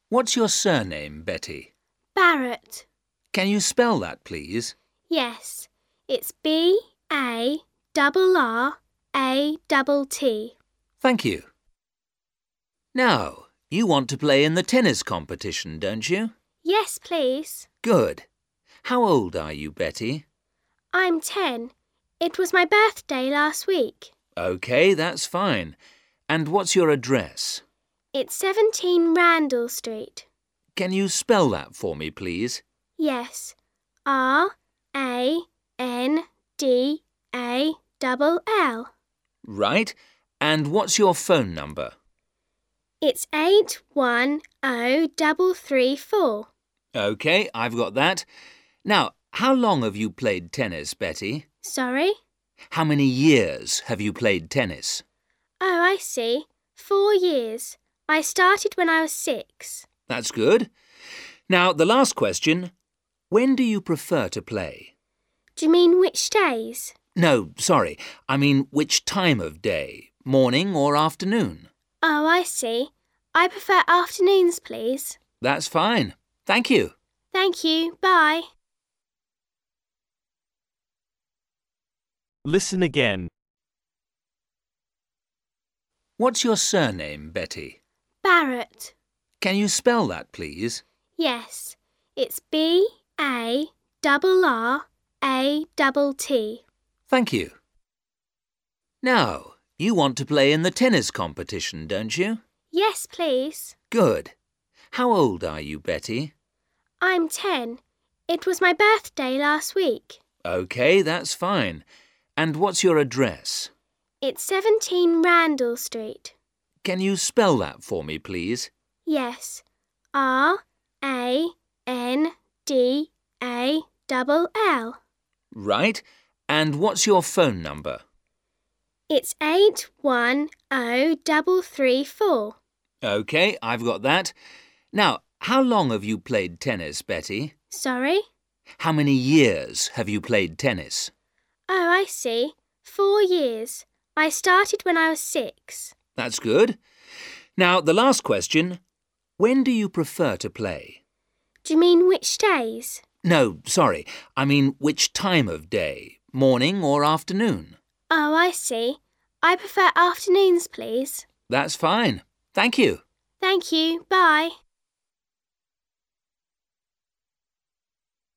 What's your surname, Betty? Barrett. Can you spell that, please? Yes, it's B-A-R-R-A-T-T. Thank you. Now, you want to play in the tennis competition, don't you? Yes, please. Good. How old are you, Betty? I'm 10. It was my birthday last week. OK, that's fine. And what's your address? It's 17 Randall Street. Can you spell that for me, please? Yes, R-A-N-D-A-L-L. Right. And what's your phone number? It's 810334. OK, I've got that. Now, how long have you played tennis, Betty? Sorry? How many years have you played tennis? Oh, I see. 4 years. I started when I was 6. That's good. Now, the last question. When do you prefer to play? Do you mean which days? No, sorry. I mean which time of day, morning or afternoon? Oh, I see. I prefer afternoons, please. That's fine. Thank you. Thank you. Bye. Listen again. What's your surname, Betty? Barrett. Can you spell that, please? Yes, it's B-A-R-R-A-T-T. Thank you. Now, you want to play in the tennis competition, don't you? Yes, please. Good. How old are you, Betty? I'm 10. It was my birthday last week. OK, that's fine. And what's your address? It's 17 Randall Street. Can you spell that for me, please? Yes, R-A-N-D-A-L-L. Right. And what's your phone number? It's 810334. OK, I've got that. Now, how long have you played tennis, Betty? Sorry? How many years have you played tennis? Oh, I see. 4 years. I started when I was 6. That's good. Now, the last question. When do you prefer to play? Do you mean which days? No, sorry. I mean which time of day, morning or afternoon? Oh, I see. I prefer afternoons, please. That's fine. Thank you. Thank you. Bye.